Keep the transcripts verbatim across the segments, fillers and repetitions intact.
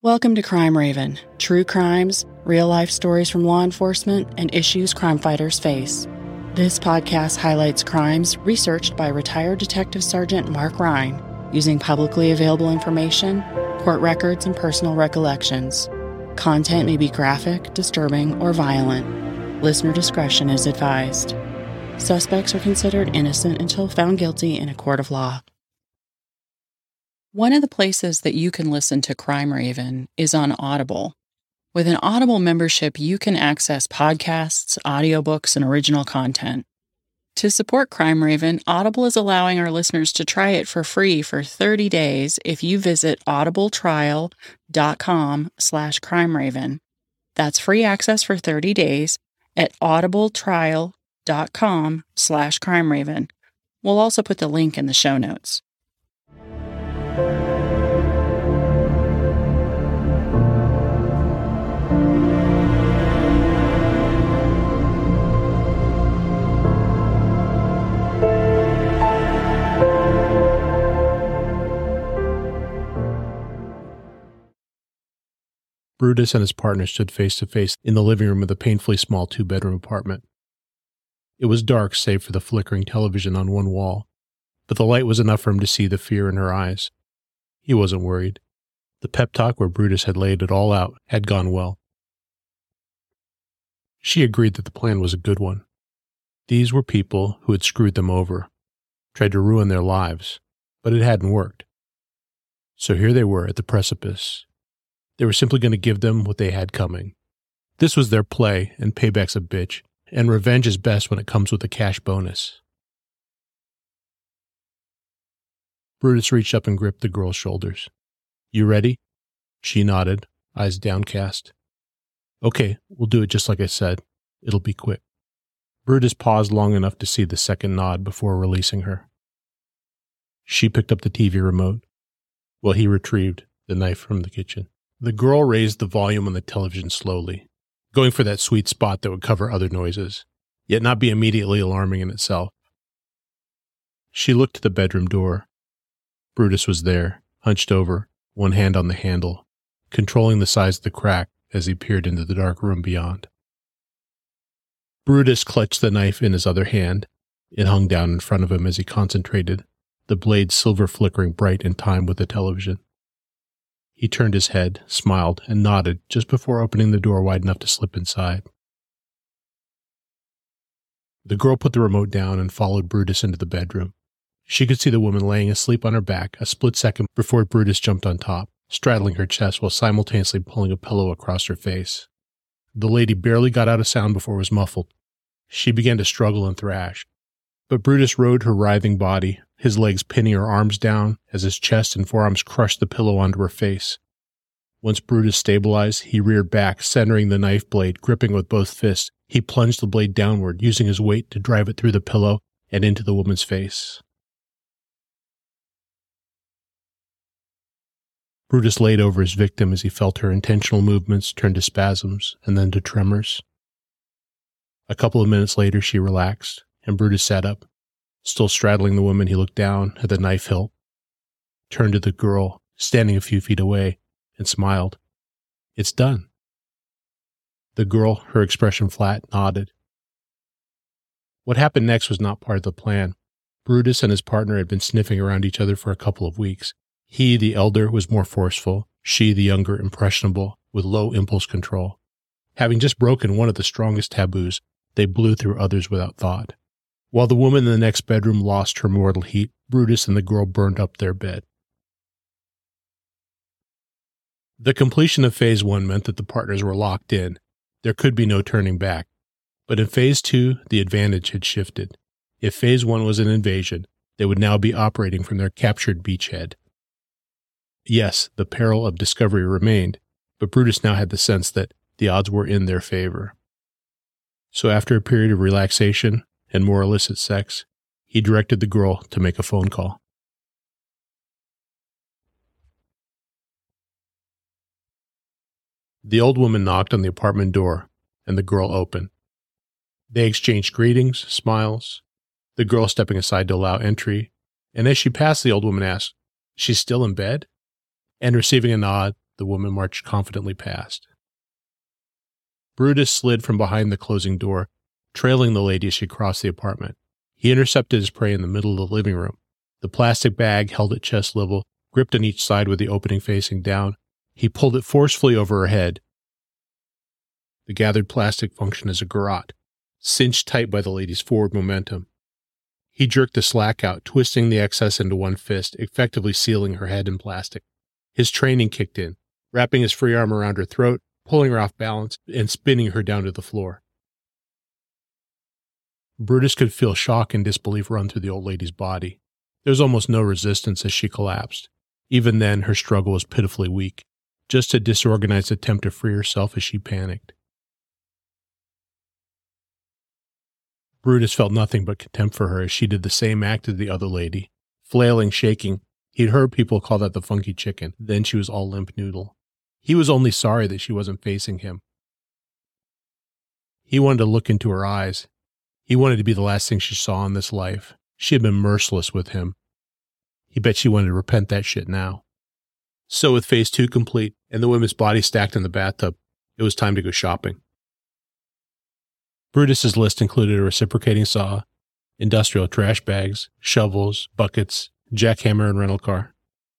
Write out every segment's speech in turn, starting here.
Welcome to Crime Raven, true crimes, real-life stories from law enforcement, and issues crime fighters face. This podcast highlights crimes researched by retired Detective Sergeant Mark Ryan using publicly available information, court records, and personal recollections. Content may be graphic, disturbing, or violent. Listener discretion is advised. Suspects are considered innocent until found guilty in a court of law. One of the places that you can listen to Crime Raven is on Audible. With an Audible membership, you can access podcasts, audiobooks, and original content. To support Crime Raven, Audible is allowing our listeners to try it for free for thirty days if you visit audibletrial.com slash crime raven. That's free access for thirty days at audibletrial.com slash crime raven. We'll also put the link in the show notes. Brutus and his partner stood face to face in the living room of the painfully small two-bedroom apartment. It was dark save for the flickering television on one wall, but the light was enough for him to see the fear in her eyes. He wasn't worried. The pep talk where Brutus had laid it all out had gone well. She agreed that the plan was a good one. These were people who had screwed them over, tried to ruin their lives, but it hadn't worked. So here they were at the precipice. They were simply going to give them what they had coming. This was their play, and payback's a bitch, and revenge is best when it comes with a cash bonus. Brutus reached up and gripped the girl's shoulders. "You ready?" She nodded, eyes downcast. "Okay, we'll do it just like I said. It'll be quick." Brutus paused long enough to see the second nod before releasing her. She picked up the T V remote, while he retrieved the knife from the kitchen. The girl raised the volume on the television slowly, going for that sweet spot that would cover other noises, yet not be immediately alarming in itself. She looked to the bedroom door. Brutus was there, hunched over, one hand on the handle, controlling the size of the crack as he peered into the dark room beyond. Brutus clutched the knife in his other hand. It hung down in front of him as he concentrated, the blade silver flickering bright in time with the television. He turned his head, smiled, and nodded just before opening the door wide enough to slip inside. The girl put the remote down and followed Brutus into the bedroom. She could see the woman laying asleep on her back a split second before Brutus jumped on top, straddling her chest while simultaneously pulling a pillow across her face. The lady barely got out a sound before it was muffled. She began to struggle and thrash, but Brutus rode her writhing body, his legs pinning her arms down as his chest and forearms crushed the pillow onto her face. Once Brutus stabilized, he reared back, centering the knife blade, gripping with both fists. He plunged the blade downward, using his weight to drive it through the pillow and into the woman's face. Brutus laid over his victim as he felt her intentional movements turn to spasms and then to tremors. A couple of minutes later, she relaxed, and Brutus sat up. Still straddling the woman, he looked down at the knife hilt, turned to the girl, standing a few feet away, and smiled. "It's done." The girl, her expression flat, nodded. What happened next was not part of the plan. Brutus and his partner had been sniffing around each other for a couple of weeks. He, the elder, was more forceful. She, the younger, impressionable, with low impulse control. Having just broken one of the strongest taboos, they blew through others without thought. While the woman in the next bedroom lost her mortal heat, Brutus and the girl burned up their bed. The completion of Phase one meant that the partners were locked in. There could be no turning back. But in Phase two, the advantage had shifted. If Phase one was an invasion, they would now be operating from their captured beachhead. Yes, the peril of discovery remained, but Brutus now had the sense that the odds were in their favor. So after a period of relaxation and more illicit sex, he directed the girl to make a phone call. The old woman knocked on the apartment door, and the girl opened. They exchanged greetings, smiles, the girl stepping aside to allow entry, and as she passed, the old woman asked, "She's still in bed?" And receiving a nod, the woman marched confidently past. Brutus slid from behind the closing door, trailing the lady as she crossed the apartment. He intercepted his prey in the middle of the living room. The plastic bag held at chest level, gripped on each side with the opening facing down. He pulled it forcefully over her head. The gathered plastic functioned as a garrote, cinched tight by the lady's forward momentum. He jerked the slack out, twisting the excess into one fist, effectively sealing her head in plastic. His training kicked in, wrapping his free arm around her throat, pulling her off balance, and spinning her down to the floor. Brutus could feel shock and disbelief run through the old lady's body. There was almost no resistance as she collapsed. Even then, her struggle was pitifully weak, just a disorganized attempt to free herself as she panicked. Brutus felt nothing but contempt for her as she did the same act to the other lady. Flailing, shaking, he'd heard people call that the funky chicken. Then she was all limp noodle. He was only sorry that she wasn't facing him. He wanted to look into her eyes. He wanted to be the last thing she saw in this life. She had been merciless with him. He bet she wanted to repent that shit now. So with phase two complete and the woman's body stacked in the bathtub, it was time to go shopping. Brutus's list included a reciprocating saw, industrial trash bags, shovels, buckets, jackhammer, and rental car.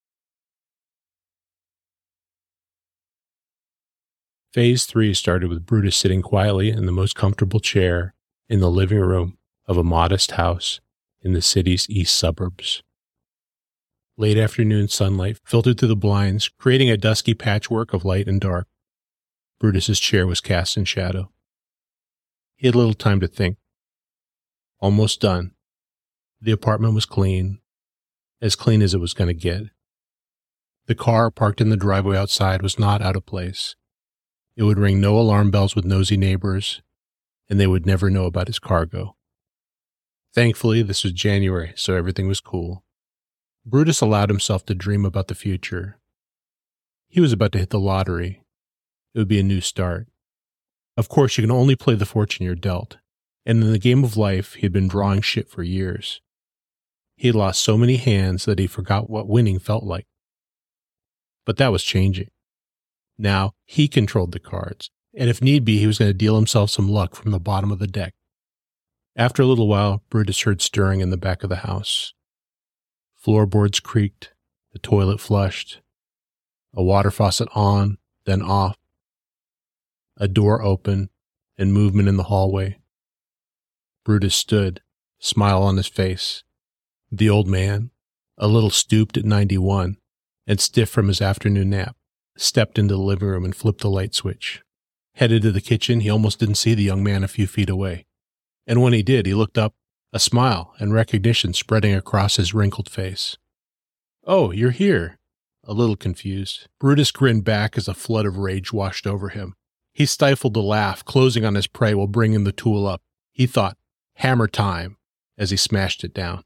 Phase three started with Brutus sitting quietly in the most comfortable chair in the living room of a modest house in the city's east suburbs. Late afternoon sunlight filtered through the blinds, creating a dusky patchwork of light and dark. Brutus's chair was cast in shadow. He had little time to think. Almost done. The apartment was clean, as clean as it was going to get. The car parked in the driveway outside was not out of place. It would ring no alarm bells with nosy neighbors, and they would never know about his cargo. Thankfully, this was January, so everything was cool. Brutus allowed himself to dream about the future. He was about to hit the lottery. It would be a new start. Of course, you can only play the fortune you're dealt, and in the game of life, he had been drawing shit for years. He had lost so many hands that he forgot what winning felt like. But that was changing. Now, he controlled the cards, and if need be, he was going to deal himself some luck from the bottom of the deck. After a little while, Brutus heard stirring in the back of the house. Floorboards creaked, the toilet flushed, a water faucet on, then off, a door open, and movement in the hallway. Brutus stood, smile on his face. The old man, a little stooped at ninety-one, and stiff from his afternoon nap, stepped into the living room and flipped the light switch. Headed to the kitchen, he almost didn't see the young man a few feet away. And when he did, he looked up, a smile and recognition spreading across his wrinkled face. "Oh, you're here." A little confused, Brutus grinned back as a flood of rage washed over him. He stifled a laugh, closing on his prey while bringing the tool up. He thought, hammer time, as he smashed it down.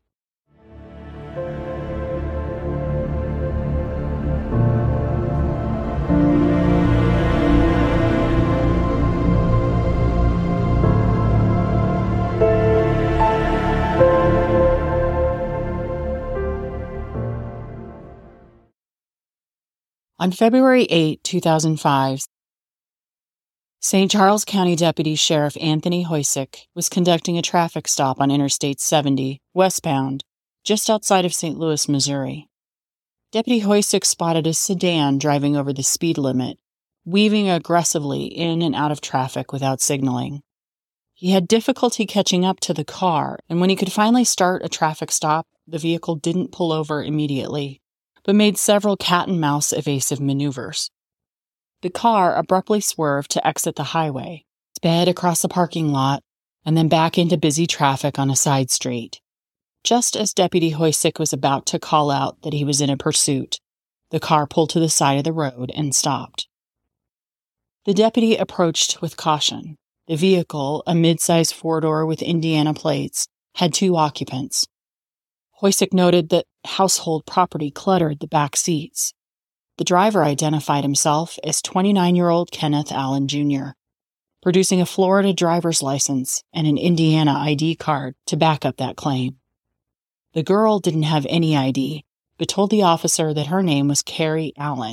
On February eighth, two thousand five, Saint Charles County Deputy Sheriff Anthony Hoysick was conducting a traffic stop on Interstate seventy, westbound, just outside of Saint Louis, Missouri. Deputy Hoysick spotted a sedan driving over the speed limit, weaving aggressively in and out of traffic without signaling. He had difficulty catching up to the car, and when he could finally start a traffic stop, the vehicle didn't pull over immediately, but made several cat-and-mouse evasive maneuvers. The car abruptly swerved to exit the highway, sped across the parking lot, and then back into busy traffic on a side street. Just as Deputy Hoysick was about to call out that he was in a pursuit, the car pulled to the side of the road and stopped. The deputy approached with caution. The vehicle, a mid-sized four-door with Indiana plates, had two occupants. Hoysick noted that household property cluttered the back seats. The driver identified himself as twenty-nine-year-old Kenneth Allen Junior, producing a Florida driver's license and an Indiana I D card to back up that claim. The girl didn't have any I D, but told the officer that her name was Carrie Allen,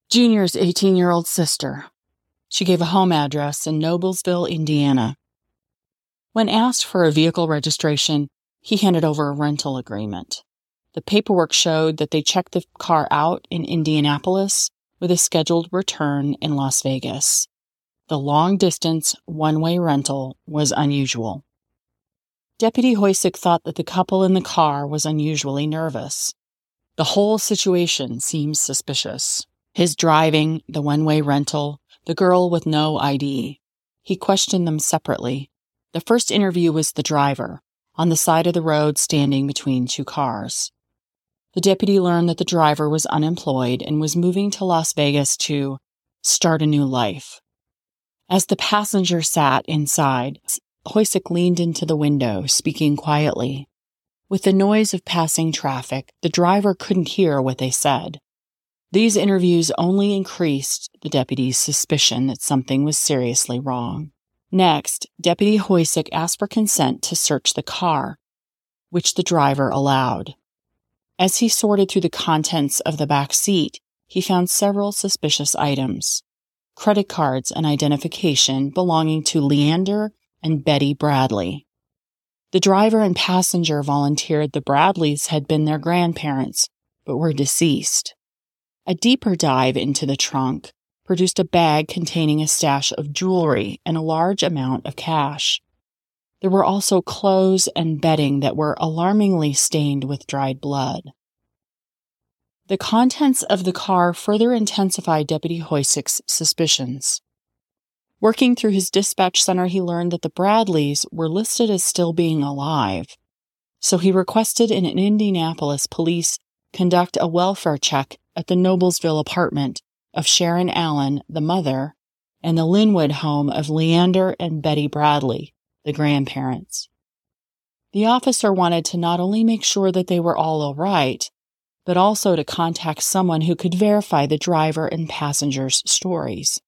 Junior's eighteen-year-old sister. She gave a home address in Noblesville, Indiana. When asked for a vehicle registration, he handed over a rental agreement. The paperwork showed that they checked the car out in Indianapolis with a scheduled return in Las Vegas. The long-distance, one-way rental was unusual. Deputy Hoysick thought that the couple in the car was unusually nervous. The whole situation seemed suspicious. His driving, the one-way rental, the girl with no I D. He questioned them separately. The first interview was the driver, on the side of the road standing between two cars. The deputy learned that the driver was unemployed and was moving to Las Vegas to start a new life. As the passenger sat inside, Hoysick leaned into the window, speaking quietly. With the noise of passing traffic, the driver couldn't hear what they said. These interviews only increased the deputy's suspicion that something was seriously wrong. Next, Deputy Hoysick asked for consent to search the car, which the driver allowed. As he sorted through the contents of the back seat, he found several suspicious items. Credit cards and identification belonging to Leander and Betty Bradley. The driver and passenger volunteered the Bradleys had been their grandparents, but were deceased. A deeper dive into the trunk produced a bag containing a stash of jewelry and a large amount of cash. There were also clothes and bedding that were alarmingly stained with dried blood. The contents of the car further intensified Deputy Hoysick's suspicions. Working through his dispatch center, he learned that the Bradleys were listed as still being alive, so he requested an Indianapolis police conduct a welfare check at the Noblesville apartment of Sharon Allen, the mother, and the Linwood home of Leander and Betty Bradley, the grandparents. The officer wanted to not only make sure that they were all all right, but also to contact someone who could verify the driver and passengers' stories.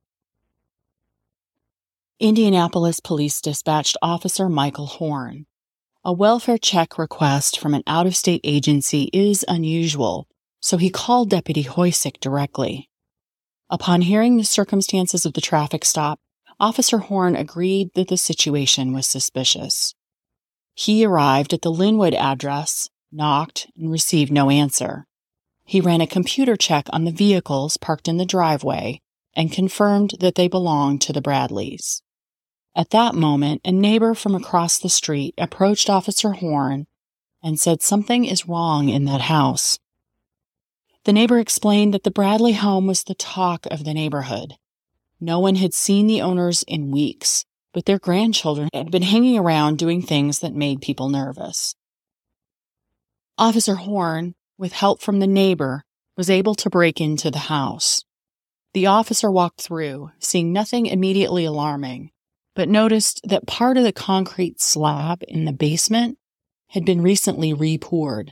Indianapolis Police dispatched Officer Michael Horn. A welfare check request from an out-of-state agency is unusual, so he called Deputy Hoysick directly. Upon hearing the circumstances of the traffic stop, Officer Horn agreed that the situation was suspicious. He arrived at the Linwood address, knocked, and received no answer. He ran a computer check on the vehicles parked in the driveway and confirmed that they belonged to the Bradleys. At that moment, a neighbor from across the street approached Officer Horn and said something is wrong in that house. The neighbor explained that the Bradley home was the talk of the neighborhood. No one had seen the owners in weeks, but their grandchildren had been hanging around doing things that made people nervous. Officer Horn, with help from the neighbor, was able to break into the house. The officer walked through, seeing nothing immediately alarming, but noticed that part of the concrete slab in the basement had been recently re-poured.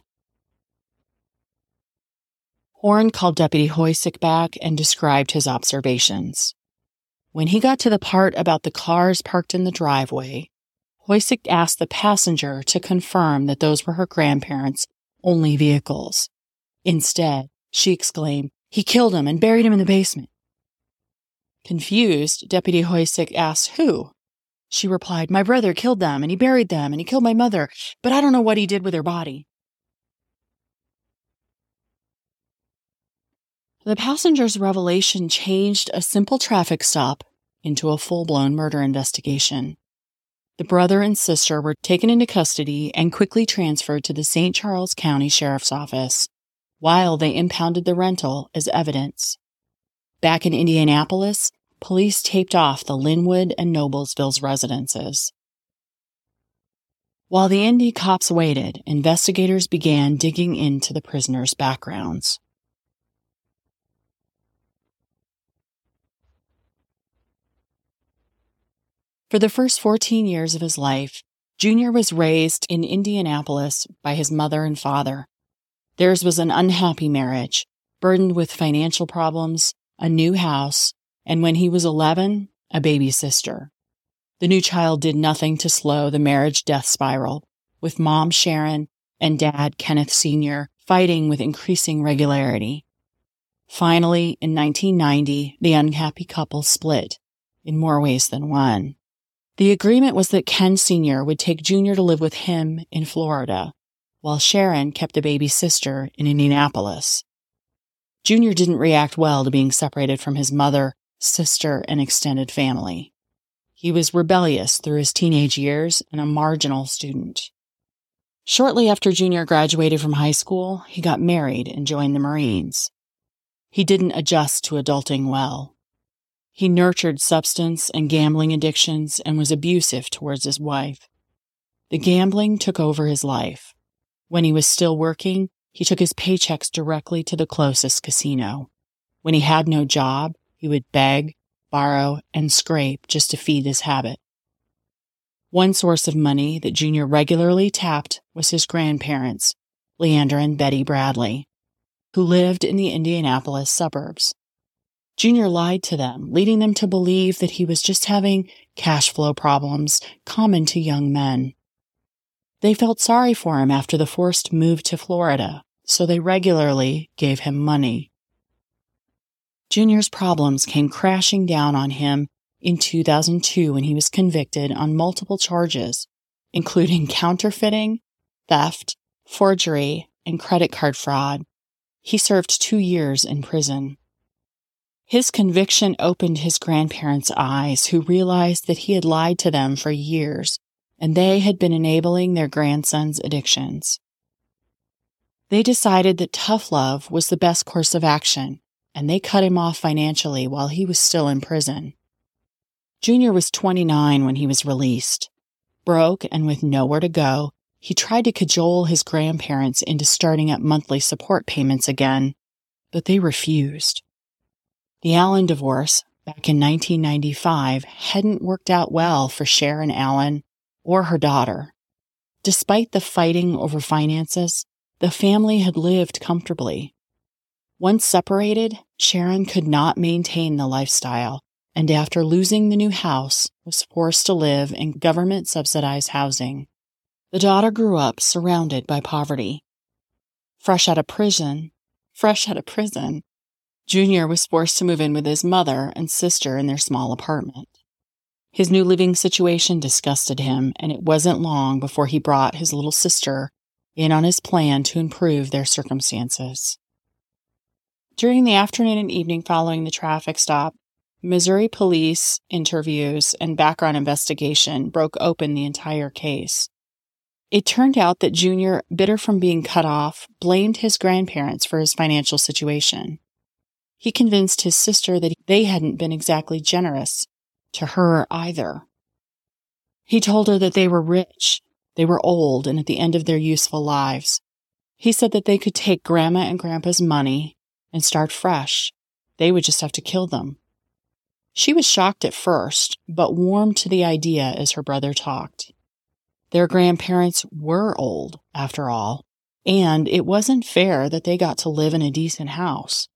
Horn called Deputy Hoysick back and described his observations. When he got to the part about the cars parked in the driveway, Hoysick asked the passenger to confirm that those were her grandparents' only vehicles. Instead, she exclaimed, "He killed him and buried him in the basement." Confused, Deputy Hoysick asked, "Who?" She replied, "My brother killed them, and he buried them, and he killed my mother, but I don't know what he did with her body." The passenger's revelation changed a simple traffic stop into a full-blown murder investigation. The brother and sister were taken into custody and quickly transferred to the Saint Charles County Sheriff's Office, while they impounded the rental as evidence. Back in Indianapolis, police taped off the Linwood and Noblesville's residences. While the Indy cops waited, investigators began digging into the prisoners' backgrounds. For the first fourteen years of his life, Junior was raised in Indianapolis by his mother and father. Theirs was an unhappy marriage, burdened with financial problems, a new house, and when he was eleven, a baby sister. The new child did nothing to slow the marriage death spiral, with Mom Sharon and Dad Kenneth Senior fighting with increasing regularity. Finally, in nineteen ninety, the unhappy couple split, in more ways than one. The agreement was that Ken Senior would take Junior to live with him in Florida, while Sharon kept a baby sister in Indianapolis. Junior didn't react well to being separated from his mother, sister, and extended family. He was rebellious through his teenage years and a marginal student. Shortly after Junior graduated from high school, he got married and joined the Marines. He didn't adjust to adulting well. He nurtured substance and gambling addictions and was abusive towards his wife. The gambling took over his life. When he was still working, he took his paychecks directly to the closest casino. When he had no job, he would beg, borrow, and scrape just to feed his habit. One source of money that Junior regularly tapped was his grandparents, Leander and Betty Bradley, who lived in the Indianapolis suburbs. Junior lied to them, leading them to believe that he was just having cash flow problems common to young men. They felt sorry for him after the forced move to Florida, so they regularly gave him money. Junior's problems came crashing down on him in two thousand two when he was convicted on multiple charges, including counterfeiting, theft, forgery, and credit card fraud. He served two years in prison. His conviction opened his grandparents' eyes, who realized that he had lied to them for years, and they had been enabling their grandson's addictions. They decided that tough love was the best course of action, and they cut him off financially while he was still in prison. Junior was twenty-nine when he was released. Broke and with nowhere to go, he tried to cajole his grandparents into starting up monthly support payments again, but they refused. The Allen divorce, back in nineteen ninety-five, hadn't worked out well for Sharon Allen or her daughter. Despite the fighting over finances, the family had lived comfortably. Once separated, Sharon could not maintain the lifestyle, and after losing the new house, was forced to live in government-subsidized housing. The daughter grew up surrounded by poverty. Fresh out of prison, fresh out of prison, Junior was forced to move in with his mother and sister in their small apartment. His new living situation disgusted him, and it wasn't long before he brought his little sister in on his plan to improve their circumstances. During the afternoon and evening following the traffic stop, Missouri police interviews and background investigation broke open the entire case. It turned out that Junior, bitter from being cut off, blamed his grandparents for his financial situation. He convinced his sister that they hadn't been exactly generous to her either. He told her that they were rich, they were old, and at the end of their useful lives. He said that they could take Grandma and Grandpa's money and start fresh. They would just have to kill them. She was shocked at first, but warmed to the idea as her brother talked. Their grandparents were old, after all, and it wasn't fair that they got to live in a decent house.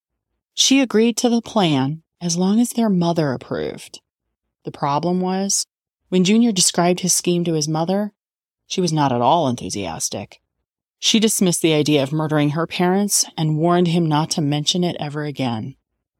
She agreed to the plan as long as their mother approved. The problem was, when Junior described his scheme to his mother, she was not at all enthusiastic. She dismissed the idea of murdering her parents and warned him not to mention it ever again.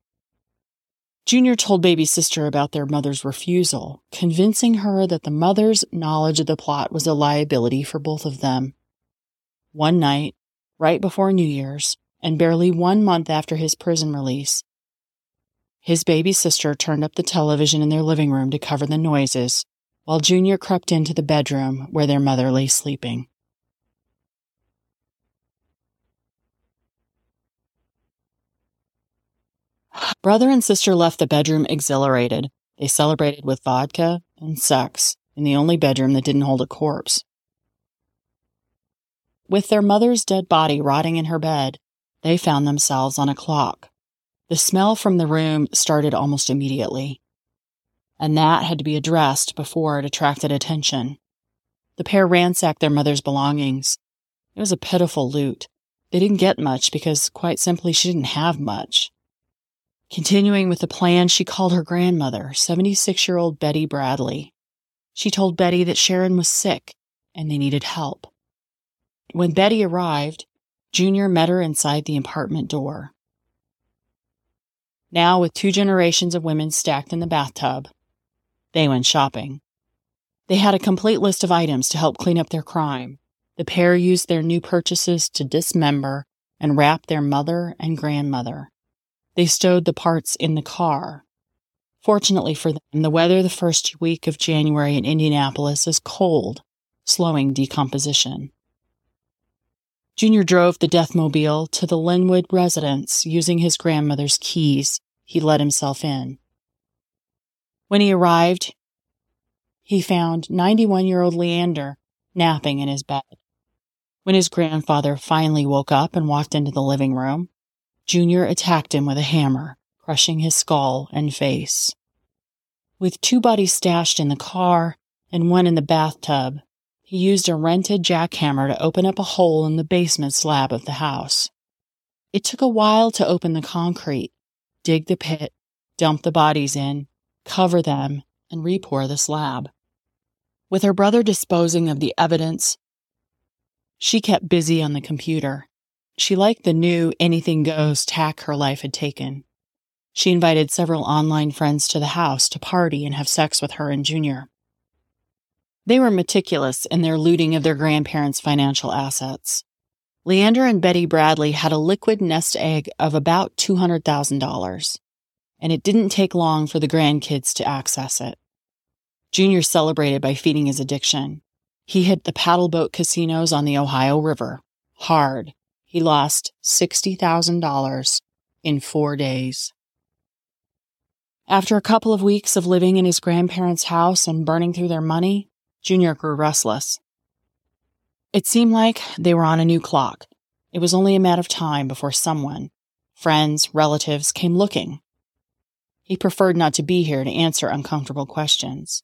Junior told baby sister about their mother's refusal, convincing her that the mother's knowledge of the plot was a liability for both of them. One night, right before New Year's, and barely one month after his prison release, his baby sister turned up the television in their living room to cover the noises, while Junior crept into the bedroom where their mother lay sleeping. Brother and sister left the bedroom exhilarated. They celebrated with vodka and sex in the only bedroom that didn't hold a corpse. With their mother's dead body rotting in her bed, they found themselves on a clock. The smell from the room started almost immediately, and that had to be addressed before it attracted attention. The pair ransacked their mother's belongings. It was a pitiful loot. They didn't get much because, quite simply, she didn't have much. Continuing with the plan, she called her grandmother, seventy-six-year-old Betty Bradley. She told Betty that Sharon was sick and they needed help. When Betty arrived, Junior met her inside the apartment door. Now, with two generations of women stacked in the bathtub, they went shopping. They had a complete list of items to help clean up their crime. The pair used their new purchases to dismember and wrap their mother and grandmother. They stowed the parts in the car. Fortunately for them, the weather the first week of January in Indianapolis is cold, slowing decomposition. Junior drove the Deathmobile to the Linwood residence using his grandmother's keys. He let himself in. When he arrived, he found ninety-one-year-old Leander napping in his bed. When his grandfather finally woke up and walked into the living room, Junior attacked him with a hammer, crushing his skull and face. With two bodies stashed in the car and one in the bathtub, he used a rented jackhammer to open up a hole in the basement slab of the house. It took a while to open the concrete, dig the pit, dump the bodies in, cover them, and re-pour the slab. With her brother disposing of the evidence, she kept busy on the computer. She liked the new anything-goes tack her life had taken. She invited several online friends to the house to party and have sex with her and Junior. They were meticulous in their looting of their grandparents' financial assets. Leander and Betty Bradley had a liquid nest egg of about two hundred thousand dollars, and it didn't take long for the grandkids to access it. Junior celebrated by feeding his addiction. He hit the paddle boat casinos on the Ohio River. Hard. He lost sixty thousand dollars in four days. After a couple of weeks of living in his grandparents' house and burning through their money, Junior grew restless. It seemed like they were on a new clock. It was only a matter of time before someone, friends, relatives, came looking. He preferred not to be here to answer uncomfortable questions.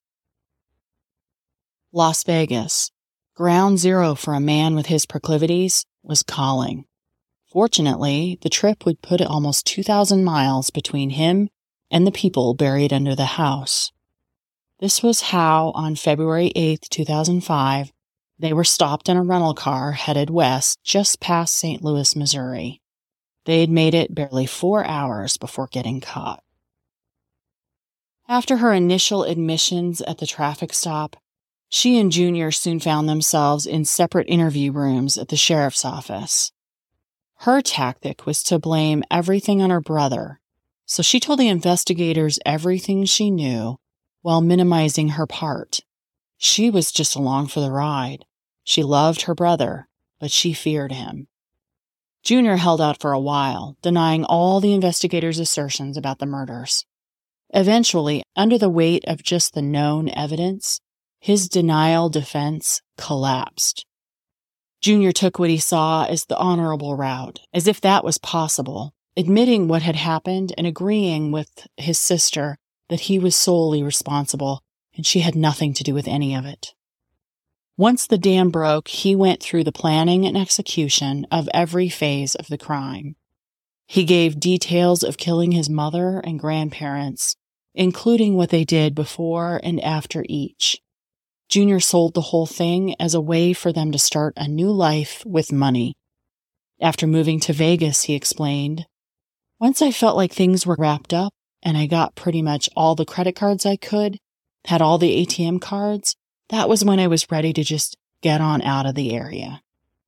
Las Vegas, ground zero for a man with his proclivities, was calling. Fortunately, the trip would put almost two thousand miles between him and the people buried under the house. This was how, on February eighth, two thousand five, they were stopped in a rental car headed west just past Saint Louis, Missouri. They had made it barely four hours before getting caught. After her initial admissions at the traffic stop, she and Junior soon found themselves in separate interview rooms at the sheriff's office. Her tactic was to blame everything on her brother, so she told the investigators everything she knew while minimizing her part. She was just along for the ride. She loved her brother, but she feared him. Junior held out for a while, denying all the investigators' assertions about the murders. Eventually, under the weight of just the known evidence, his denial defense collapsed. Junior took what he saw as the honorable route, as if that was possible, admitting what had happened and agreeing with his sister that he was solely responsible and she had nothing to do with any of it. Once the dam broke, he went through the planning and execution of every phase of the crime. He gave details of killing his mother and grandparents, including what they did before and after each. Junior sold the whole thing as a way for them to start a new life with money. After moving to Vegas, he explained, "Once I felt like things were wrapped up and I got pretty much all the credit cards I could, had all the A T M cards, that was when I was ready to just get on out of the area."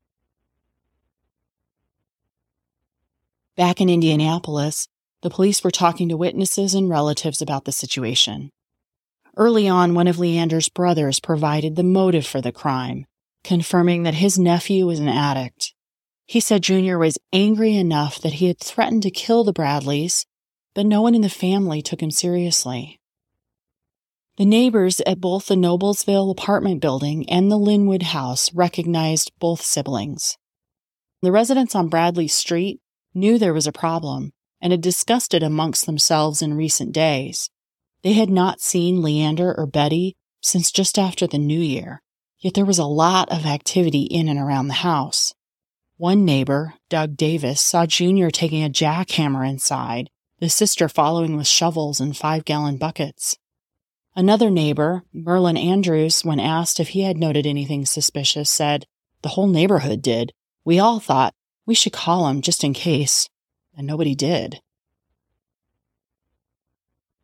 Back in Indianapolis, the police were talking to witnesses and relatives about the situation. Early on, one of Leander's brothers provided the motive for the crime, confirming that his nephew was an addict. He said Junior was angry enough that he had threatened to kill the Bradleys, but no one in the family took him seriously. The neighbors at both the Noblesville apartment building and the Linwood house recognized both siblings. The residents on Bradley Street knew there was a problem and had discussed it amongst themselves in recent days. They had not seen Leander or Betty since just after the New Year, yet there was a lot of activity in and around the house. One neighbor, Doug Davis, saw Junior taking a jackhammer inside, the sister following with shovels and five-gallon buckets. Another neighbor, Merlin Andrews, when asked if he had noted anything suspicious, said, "The whole neighborhood did. We all thought we should call him just in case," and nobody did.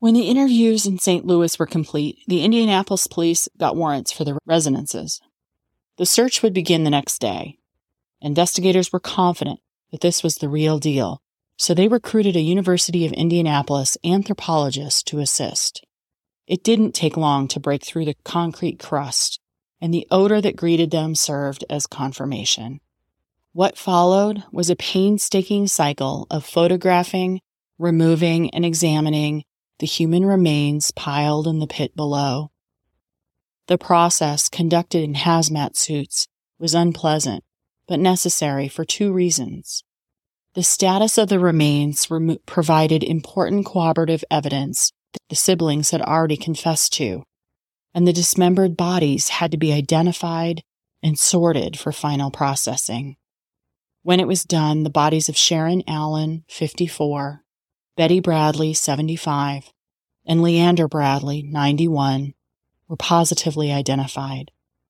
When the interviews in Saint Louis were complete, the Indianapolis police got warrants for the residences. The search would begin the next day. Investigators were confident that this was the real deal, so they recruited a University of Indianapolis anthropologist to assist. It didn't take long to break through the concrete crust, and the odor that greeted them served as confirmation. What followed was a painstaking cycle of photographing, removing, and examining the human remains piled in the pit below. The process, conducted in hazmat suits, was unpleasant, but necessary for two reasons. The status of the remains remo- provided important corroborative evidence that the siblings had already confessed to, and the dismembered bodies had to be identified and sorted for final processing. When it was done, the bodies of Sharon Allen, fifty-four, Betty Bradley, seventy-five, and Leander Bradley, ninety-one, were positively identified.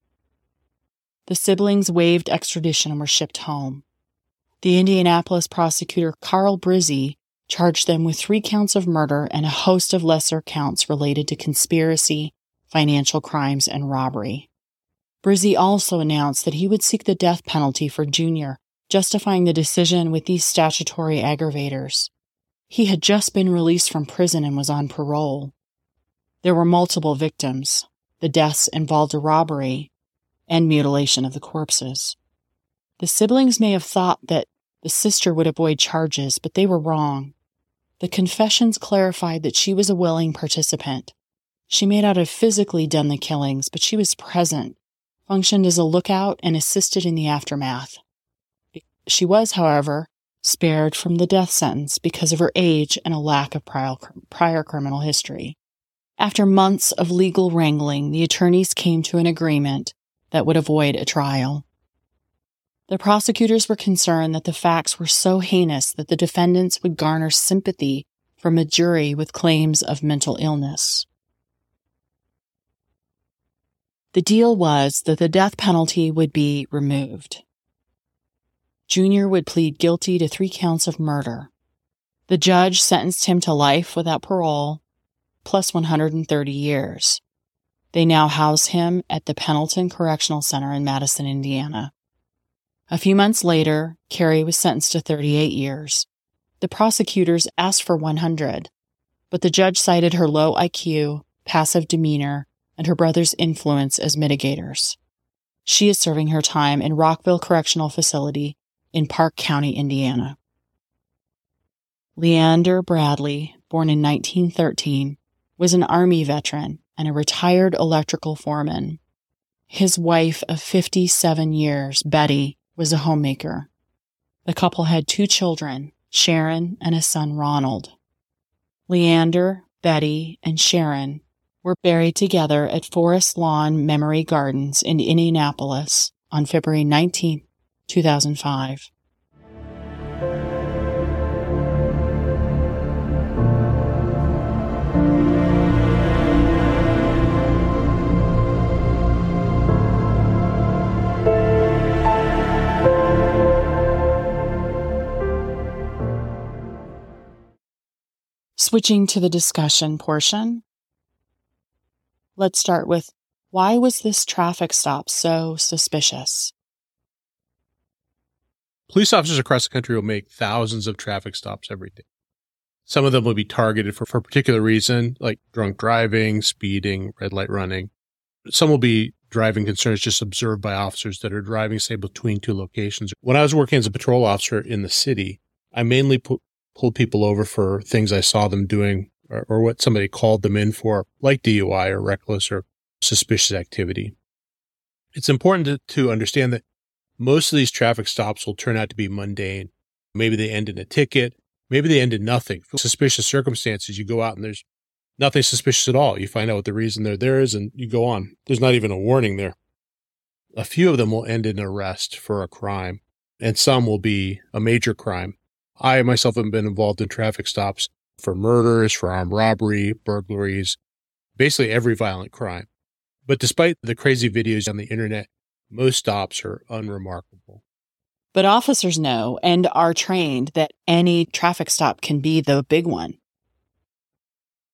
The siblings waived extradition and were shipped home. The Indianapolis prosecutor Carl Brizzi charged them with three counts of murder and a host of lesser counts related to conspiracy, financial crimes, and robbery. Brizzi also announced that he would seek the death penalty for Junior, justifying the decision with these statutory aggravators. He had just been released from prison and was on parole. There were multiple victims. The deaths involved a robbery and mutilation of the corpses. The siblings may have thought that the sister would avoid charges, but they were wrong. The confessions clarified that she was a willing participant. She may not have physically done the killings, but she was present, functioned as a lookout, and assisted in the aftermath. She was, however, spared from the death sentence because of her age and a lack of prior, prior criminal history. After months of legal wrangling, the attorneys came to an agreement that would avoid a trial. The prosecutors were concerned that the facts were so heinous that the defendants would garner sympathy from a jury with claims of mental illness. The deal was that the death penalty would be removed. Junior would plead guilty to three counts of murder. The judge sentenced him to life without parole, plus one hundred thirty years. They now house him at the Pendleton Correctional Center in Madison, Indiana. A few months later, Carrie was sentenced to thirty-eight years. The prosecutors asked for one hundred, but the judge cited her low I Q, passive demeanor, and her brother's influence as mitigators. She is serving her time in Rockville Correctional Facility in Park County, Indiana. Leander Bradley, born in nineteen thirteen, was an Army veteran and a retired electrical foreman. His wife of fifty-seven years, Betty, was a homemaker. The couple had two children, Sharon and a son, Ronald. Leander, Betty, and Sharon were buried together at Forest Lawn Memory Gardens in Indianapolis on February nineteenth, two thousand five. Switching to the discussion portion, let's start with, why was this traffic stop so suspicious? Police officers across the country will make thousands of traffic stops every day. Some of them will be targeted for, for a particular reason, like drunk driving, speeding, red light running. Some will be driving concerns just observed by officers that are driving, say, between two locations. When I was working as a patrol officer in the city, I mainly pu- pulled people over for things I saw them doing or, or what somebody called them in for, like D U I or reckless or suspicious activity. It's important to, to understand that most of these traffic stops will turn out to be mundane. Maybe they end in a ticket. Maybe they end in nothing. For suspicious circumstances, you go out and there's nothing suspicious at all. You find out what the reason they're there is and you go on. There's not even a warning there. A few of them will end in arrest for a crime, and some will be a major crime. I myself have been involved in traffic stops for murders, for armed robbery, burglaries, basically every violent crime. But despite the crazy videos on the internet, most stops are unremarkable. But officers know and are trained that any traffic stop can be the big one.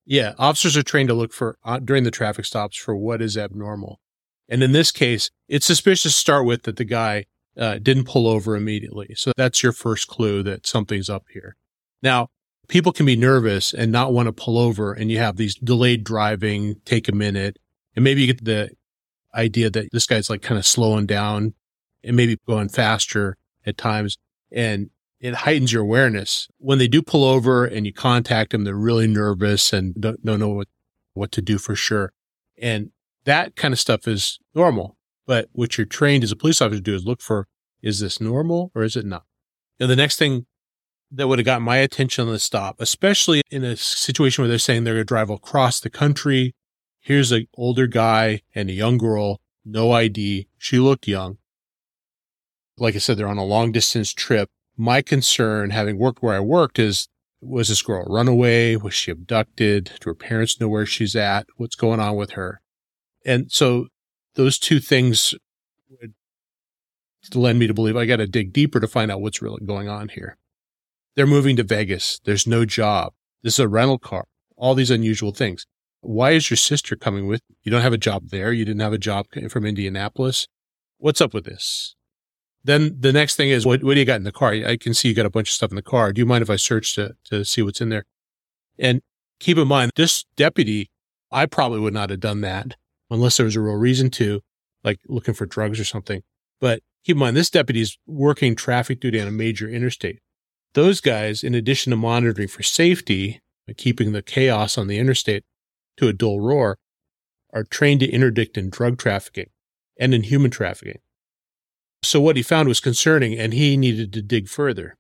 Yeah, officers are trained to look for, uh, during the traffic stops, for what is abnormal. And in this case, it's suspicious to start with that the guy uh, didn't pull over immediately. So that's your first clue that something's up here. Now, people can be nervous and not want to pull over, and you have these delayed driving, take a minute, and maybe you get the idea that this guy's like kind of slowing down and maybe going faster at times, and it heightens your awareness. When they do pull over and you contact them, they're really nervous and don't, don't know what, what to do for sure. And that kind of stuff is normal. But what you're trained as a police officer to do is look for, is this normal or is it not? And the next thing that would have gotten my attention on the stop, especially in a situation where they're saying they're going to drive across the country. Here's an older guy and a young girl, no I D. She looked young. Like I said, they're on a long distance trip. My concern, having worked where I worked, is, was this girl a runaway? Was she abducted? Do her parents know where she's at? What's going on with her? And so those two things would lend me to believe I got to dig deeper to find out what's really going on here. They're moving to Vegas. There's no job. This is a rental car. All these unusual things. Why is your sister coming with you? You don't have a job there. You didn't have a job from Indianapolis. What's up with this? Then the next thing is, what, what do you got in the car? I can see you got a bunch of stuff in the car. Do you mind if I search to, to see what's in there? And keep in mind, this deputy, I probably would not have done that unless there was a real reason to, like looking for drugs or something. But keep in mind, this deputy is working traffic duty on a major interstate. Those guys, in addition to monitoring for safety and keeping the chaos on the interstate to a dull roar, are trained to interdict in drug trafficking and in human trafficking. So what he found was concerning, and he needed to dig further.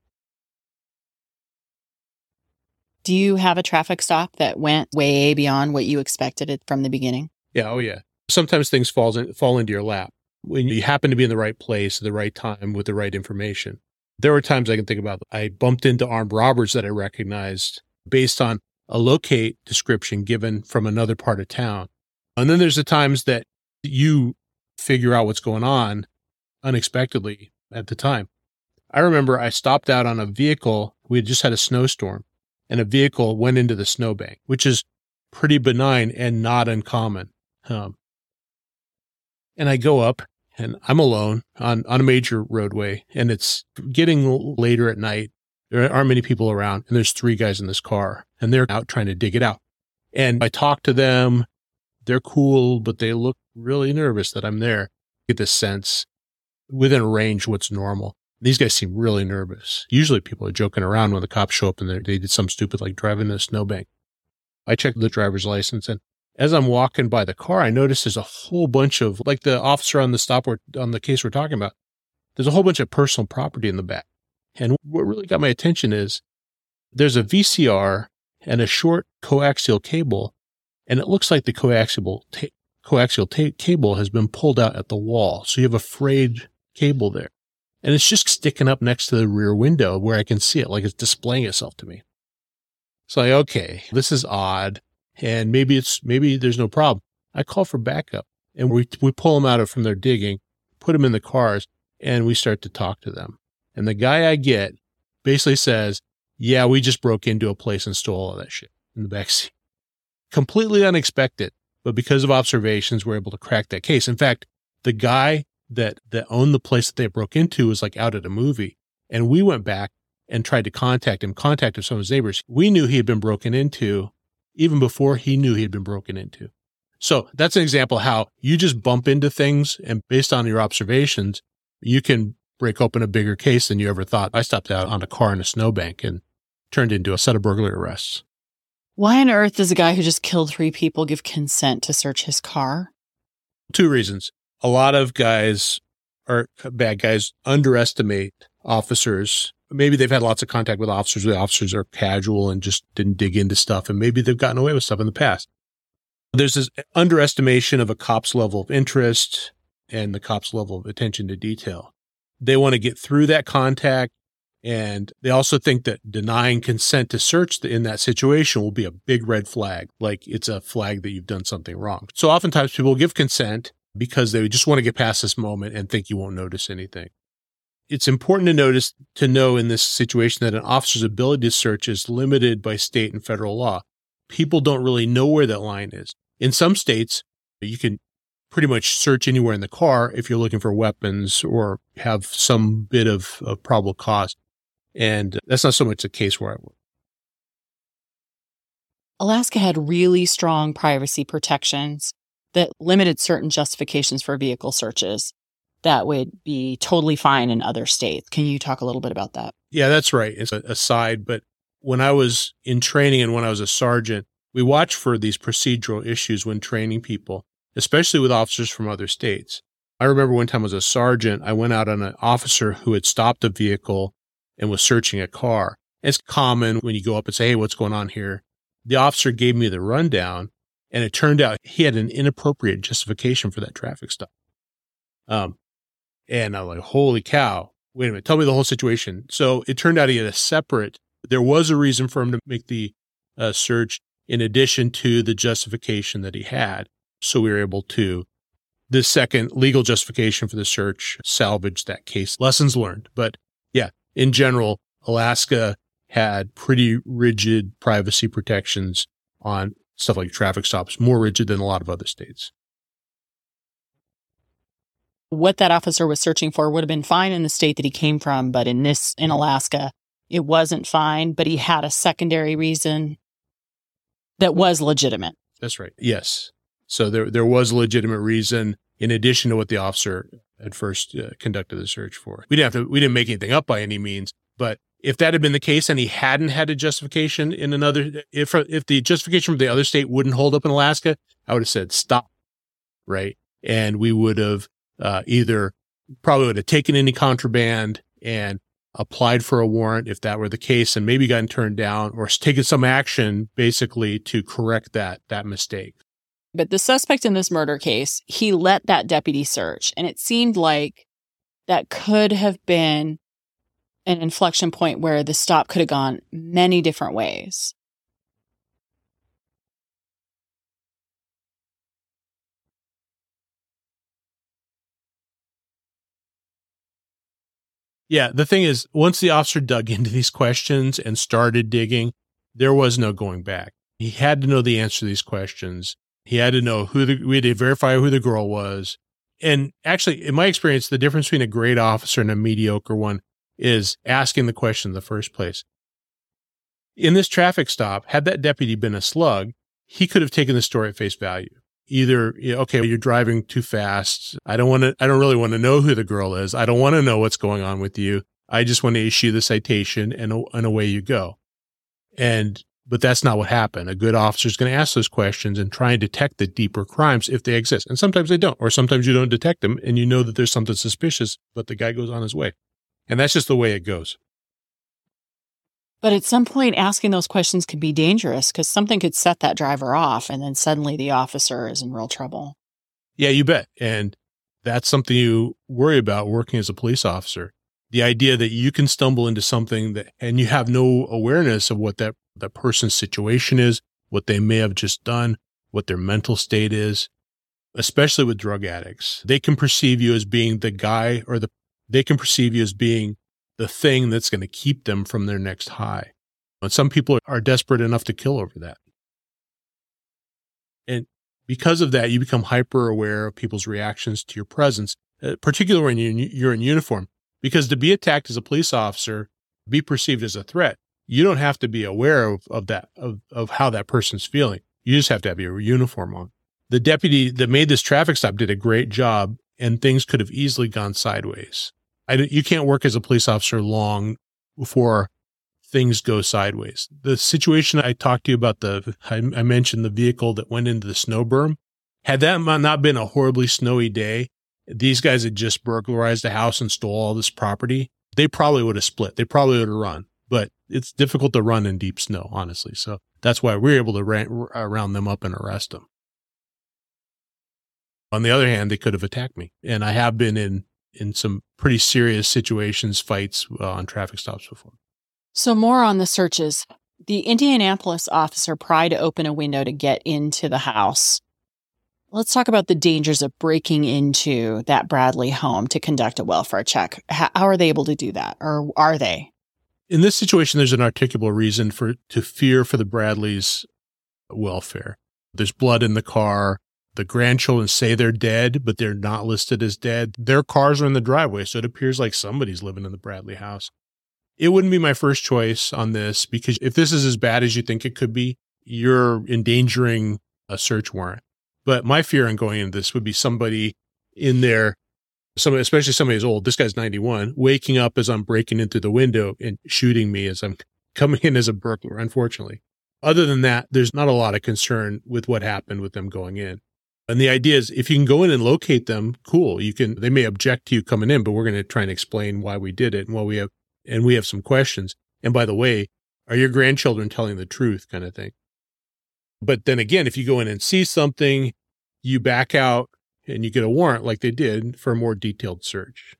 Do you have a traffic stop that went way beyond what you expected it from the beginning? Yeah, oh yeah. Sometimes things falls in, fall into your lap when you happen to be in the right place at the right time with the right information. There were times I can think about, I bumped into armed robbers that I recognized based on a locate description given from another part of town. And then there's the times that you figure out what's going on unexpectedly at the time. I remember I stopped out on a vehicle. We had just had a snowstorm, and a vehicle went into the snowbank, which is pretty benign and not uncommon. Um, and I go up, and I'm alone on, on a major roadway, and it's getting later at night. There aren't many people around, and there's three guys in this car, and they're out trying to dig it out. And I talk to them. They're cool, but they look really nervous that I'm there. I get this sense within a range what's normal. These guys seem really nervous. Usually people are joking around when the cops show up and they did something stupid like driving in a snowbank. I checked the driver's license, and as I'm walking by the car, I noticed there's a whole bunch of, like the officer on the stop or on the case we're talking about, there's a whole bunch of personal property in the back. And what really got my attention is there's a V C R and a short coaxial cable, and it looks like the coaxial, ta- coaxial ta- cable has been pulled out at the wall. So you have a frayed cable there. And it's just sticking up next to the rear window where I can see it, like it's displaying itself to me. So like, okay, this is odd. And maybe it's, maybe there's no problem. I call for backup, and we, we pull them out of from their digging, put them in the cars, and we start to talk to them. And the guy I get basically says, yeah, we just broke into a place and stole all that shit in the backseat. Completely unexpected, but because of observations, we're able to crack that case. In fact, the guy that, that owned the place that they broke into was like out at a movie. And we went back and tried to contact him, contacted some of his neighbors. We knew he had been broken into even before he knew he had been broken into. So that's an example how you just bump into things, and based on your observations, you can break open a bigger case than you ever thought. I stopped out on a car in a snowbank and turned into a set of burglary arrests. Why on earth does a guy who just killed three people give consent to search his car? Two reasons. A lot of guys, or bad guys, underestimate officers. Maybe they've had lots of contact with officers. The officers are casual and just didn't dig into stuff, and maybe they've gotten away with stuff in the past. There's this underestimation of a cop's level of interest and the cop's level of attention to detail. They want to get through that contact, and they also think that denying consent to search in that situation will be a big red flag, like it's a flag that you've done something wrong. So oftentimes people give consent because they just want to get past this moment and think you won't notice anything. It's important to notice, to know in this situation that an officer's ability to search is limited by state and federal law. people don't really know where that line is. In some states, you can pretty much search anywhere in the car if you're looking for weapons or have some bit of, of probable cause. And that's not so much the case where I work. Alaska had really strong privacy protections that limited certain justifications for vehicle searches that would be totally fine in other states. Can you talk a little bit about that? Yeah, that's right. It's a aside, but when I was in training and when I was a sergeant, we watched for these procedural issues when training people, especially with officers from other states. I remember one time as a sergeant, I went out on an officer who had stopped a vehicle and was searching a car. It's common when you go up and say, hey, what's going on here? The officer gave me the rundown, and it turned out he had an inappropriate justification for that traffic stop. Um, and I was like, holy cow, wait a minute, tell me the whole situation. So it turned out he had a separate, there was a reason for him to make the uh, search in addition to the justification that he had. So we were able to, the second legal justification for the search, salvage that case. Lessons learned. But yeah, in general, Alaska had pretty rigid privacy protections on stuff like traffic stops, more rigid than a lot of other states. What that officer was searching for would have been fine in the state that he came from, but in this, in Alaska, it wasn't fine, but he had a secondary reason that was legitimate. That's right. Yes. So there there was a legitimate reason in addition to what the officer had first uh, conducted the search for. We didn't have to, we didn't make anything up by any means, but if that had been the case and he hadn't had a justification in another, if if the justification from the other state wouldn't hold up in Alaska, I would have said stop, right? And we would have uh, either probably would have taken any contraband and applied for a warrant if that were the case, and maybe gotten turned down, or taken some action basically to correct that that mistake. But the suspect in this murder case, he let that deputy search, and it seemed like that could have been an inflection point where the stop could have gone many different ways. Yeah, the thing is, once the officer dug into these questions and started digging, there was no going back. He had to know the answer to these questions. He had to know who the, we had to verify who the girl was. And actually, in my experience, the difference between a great officer and a mediocre one is asking the question in the first place. In this traffic stop, had that deputy been a slug, he could have taken the story at face value. Either, okay, you're driving too fast. I don't want to, I don't really want to know who the girl is. I don't want to know what's going on with you. I just want to issue the citation and, and away you go. And, but that's not what happened. A good officer is going to ask those questions and try and detect the deeper crimes if they exist. And sometimes they don't, or sometimes you don't detect them and you know that there's something suspicious, but the guy goes on his way. And that's just the way it goes. But at some point, asking those questions could be dangerous because something could set that driver off, and then suddenly the officer is in real trouble. Yeah, you bet. And that's something you worry about working as a police officer. The idea that you can stumble into something that, and you have no awareness of what that, that person's situation is, what they may have just done, what their mental state is, especially with drug addicts. They can perceive you as being the guy or the They can perceive you as being the thing that's going to keep them from their next high. And some people are desperate enough to kill over that. And because of that, you become hyper aware of people's reactions to your presence, uh, particularly when you're in uniform. Because to be attacked as a police officer, be perceived as a threat, you don't have to be aware of, of that, of, of how that person's feeling. You just have to have your uniform on. The deputy that made this traffic stop did a great job, and things could have easily gone sideways. I, you can't work as a police officer long before things go sideways. The situation I talked to you about, the I, I mentioned the vehicle that went into the snow berm. Had that not been a horribly snowy day, these guys had just burglarized a house and stole all this property. They probably would have split. They probably would have run. But it's difficult to run in deep snow, honestly. So that's why we were able to ran, round them up and arrest them. On the other hand, they could have attacked me. And I have been in in some pretty serious situations, fights uh, on traffic stops before. So more on the searches. The Indianapolis officer pried open a window to get into the house. Let's talk about the dangers of breaking into that Bradley home to conduct a welfare check. How, how are they able to do that? Or are they? In this situation, there's an articulable reason for to fear for the Bradleys welfare. There's blood in the car. The grandchildren say they're dead, but they're not listed as dead. Their cars are in the driveway, so it appears like somebody's living in the Bradley house. It wouldn't be my first choice on this, because if this is as bad as you think it could be, you're endangering a search warrant. But my fear in going into this would be somebody in there, somebody, especially somebody who's old, this guy's ninety-one, waking up as I'm breaking in through the window and shooting me as I'm coming in as a burglar, unfortunately. Other than that, there's not a lot of concern with what happened with them going in. And the idea is, if you can go in and locate them, cool. You can. They may object to you coming in, but we're going to try and explain why we did it and why we have, and we have some questions. And by the way, are your grandchildren telling the truth, kind of thing? But then again, if you go in and see something, you back out and you get a warrant like they did for a more detailed search.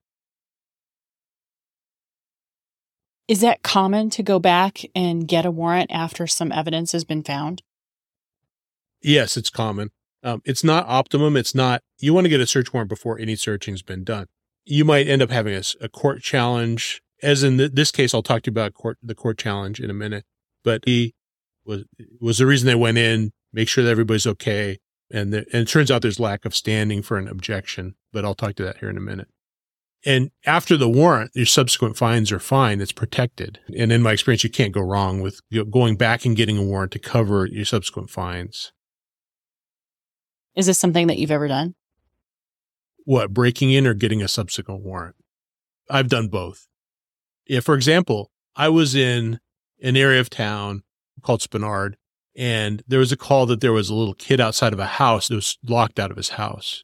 Is that common to go back and get a warrant after some evidence has been found? Yes, it's common. Um, it's not optimum. It's not, you want to get a search warrant before any searching's been done. You might end up having a, a court challenge. As in th- this case, I'll talk to you about court, the court challenge in a minute. But he was was the reason they went in, make sure that everybody's okay. And, the, and it turns out there's lack of standing for an objection. But I'll talk to that here in a minute. And after the warrant, your subsequent fines are fine. It's protected. And in my experience, you can't go wrong with going back and getting a warrant to cover your subsequent fines. Is this something that you've ever done? What, breaking in or getting a subsequent warrant? I've done both. Yeah, for example, I was in an area of town called Spenard, and there was a call that there was a little kid outside of a house that was locked out of his house.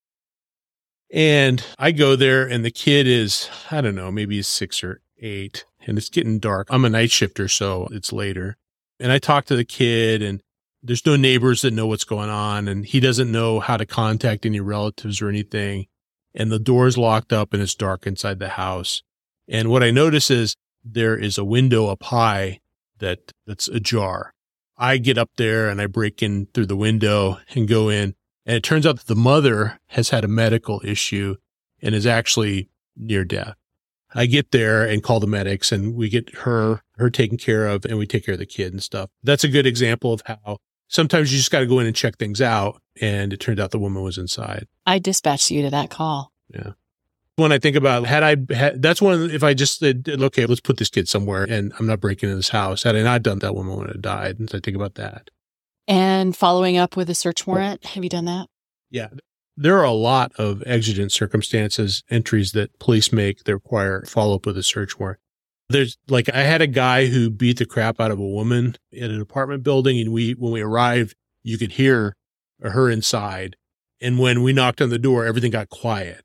And I go there, and the kid is, I don't know, maybe he's six or eight, and it's getting dark. I'm a night shifter, so it's later. And I talk to the kid, and there's no neighbors that know what's going on, and he doesn't know how to contact any relatives or anything. And the door's locked up, and it's dark inside the house. And what I notice is there is a window up high that that's ajar. I get up there, and I break in through the window and go in. And it turns out that the mother has had a medical issue and is actually near death. I get there and call the medics, and we get her her taken care of, and we take care of the kid and stuff. That's a good example of how sometimes you just got to go in and check things out. And it turned out the woman was inside. I dispatched you to that call. Yeah. When I think about, had I, had, that's one, if I just said, okay, let's put this kid somewhere and I'm not breaking into this house. Had I not done that, woman would have died. And so I think about that. And following up with a search warrant, have you done that? Yeah. There are a lot of exigent circumstances, entries that police make that require follow-up with a search warrant. There's like, I had a guy who beat the crap out of a woman in an apartment building, and we, when we arrived, you could hear her inside. And when we knocked on the door, everything got quiet.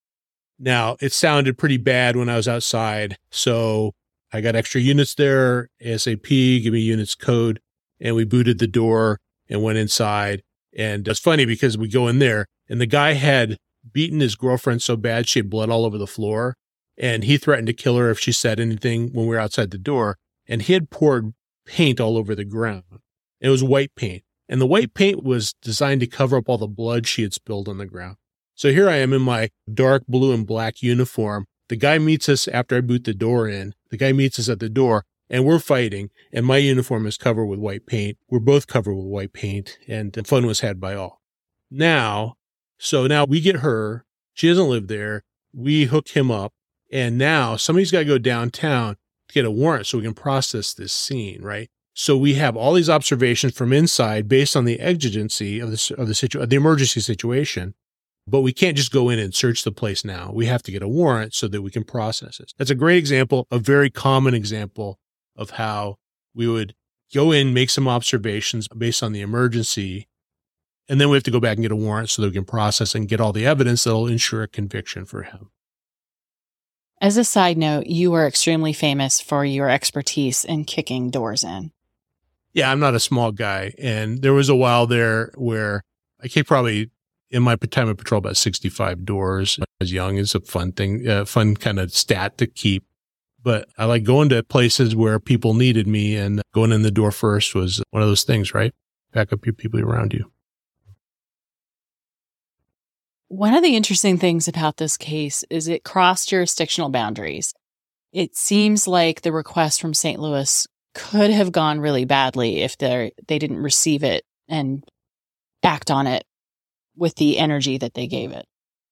Now, it sounded pretty bad when I was outside, so I got extra units there, ASAP, give me units code, and we booted the door and went inside. And it's funny because we go in there, and the guy had beaten his girlfriend so bad she had blood all over the floor, and he threatened to kill her if she said anything when we were outside the door, and he had poured paint all over the ground. It was white paint, and the white paint was designed to cover up all the blood she had spilled on the ground. So here I am in my dark blue and black uniform. The guy meets us after I boot the door in. The guy meets us at the door, and we're fighting, and my uniform is covered with white paint. We're both covered with white paint, and the fun was had by all. Now, so now we get her. She doesn't live there. We hook him up, and now somebody's got to go downtown to get a warrant so we can process this scene, right? So we have all these observations from inside based on the exigency of the of the situ- the emergency situation. But we can't just go in and search the place now. We have to get a warrant so that we can process it. That's a great example, a very common example of how we would go in, make some observations based on the emergency, and then we have to go back and get a warrant so that we can process and get all the evidence that will ensure a conviction for him. As a side note, you are extremely famous for your expertise in kicking doors in. Yeah, I'm not a small guy. And there was a while there where I kicked probably in my time of patrol about sixty-five doors. I was young. It's a fun thing, a fun kind of stat to keep. But I like going to places where people needed me, and going in the door first was one of those things, right? Back up your people around you. One of the interesting things about this case is it crossed jurisdictional boundaries. It seems like the request from Saint Louis could have gone really badly if they they didn't receive it and act on it with the energy that they gave it.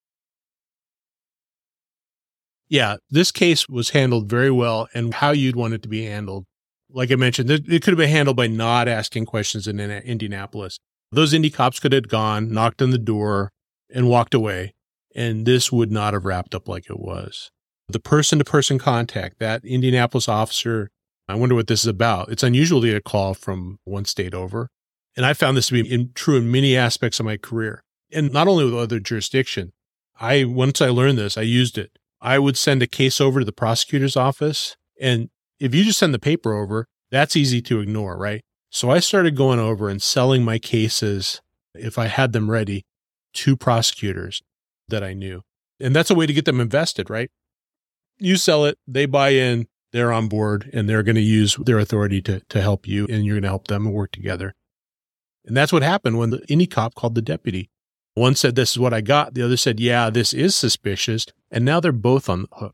Yeah, this case was handled very well, and how you'd want it to be handled. Like I mentioned, it could have been handled by not asking questions in Indianapolis. Those Indy cops could have gone, knocked on the door, and walked away, and this would not have wrapped up like it was. The person-to-person contact, that Indianapolis officer, I wonder what this is about. It's unusual to get a call from one state over, and I found this to be in, true in many aspects of my career, and not only with other jurisdiction. I once I learned this, I used it. I would send a case over to the prosecutor's office, and if you just send the paper over, that's easy to ignore, right? So I started going over and selling my cases, if I had them ready, to prosecutors that I knew. And that's a way to get them invested, right? You sell it, they buy in, they're on board, and they're going to use their authority to, to help you, and you're going to help them and work together. And that's what happened when the Indy cop called the deputy. One said, this is what I got. The other said, yeah, this is suspicious. And now they're both on the hook.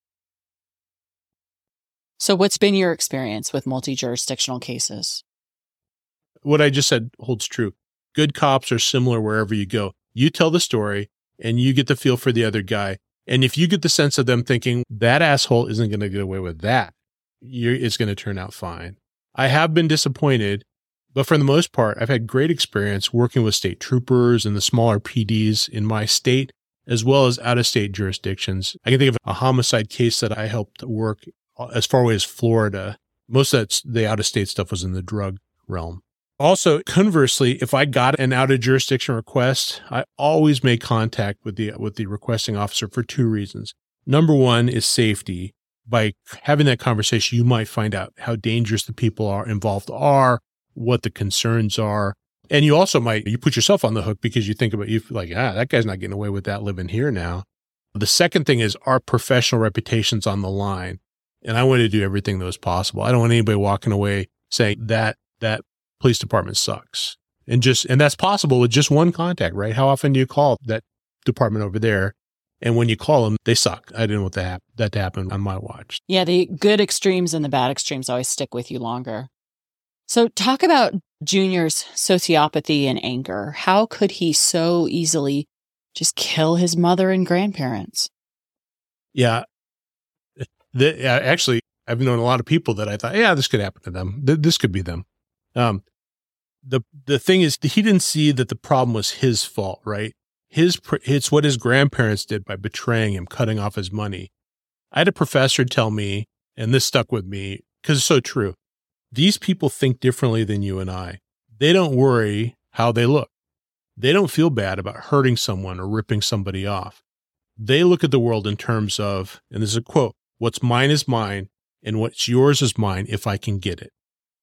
So what's been your experience with multi-jurisdictional cases? What I just said holds true. Good cops are similar wherever you go. You tell the story and you get the feel for the other guy. And if you get the sense of them thinking that asshole isn't going to get away with that, you're, it's going to turn out fine. I have been disappointed, but for the most part, I've had great experience working with state troopers and the smaller P Ds in my state, as well as out-of-state jurisdictions. I can think of a homicide case that I helped work as far away as Florida. Most of that, the out-of-state stuff was in the drug realm. Also, conversely, if I got an out-of-jurisdiction request, I always make contact with the with the requesting officer for two reasons. Number one is safety. By having that conversation, you might find out how dangerous the people are involved are, what the concerns are. And you also might, you put yourself on the hook because you think about, you like, ah, that guy's not getting away with that living here now. The second thing is our professional reputation's on the line. And I want to do everything that was possible. I don't want anybody walking away saying that that police department sucks. And just, and that's possible with just one contact, right? How often do you call that department over there? And when you call them, they suck. I didn't want that, hap- that to happen on my watch. Yeah, the good extremes and the bad extremes always stick with you longer. So talk about Junior's sociopathy and anger. How could he so easily just kill his mother and grandparents? Yeah. The, uh, actually, I've known a lot of people that I thought, yeah, this could happen to them. Th- this could be them. Um, the the thing is, he didn't see that the problem was his fault, right? His It's what his grandparents did by betraying him, cutting off his money. I had a professor tell me, and this stuck with me because it's so true. These people think differently than you and I. They don't worry how they look. They don't feel bad about hurting someone or ripping somebody off. They look at the world in terms of, and this is a quote, what's mine is mine, and what's yours is mine if I can get it.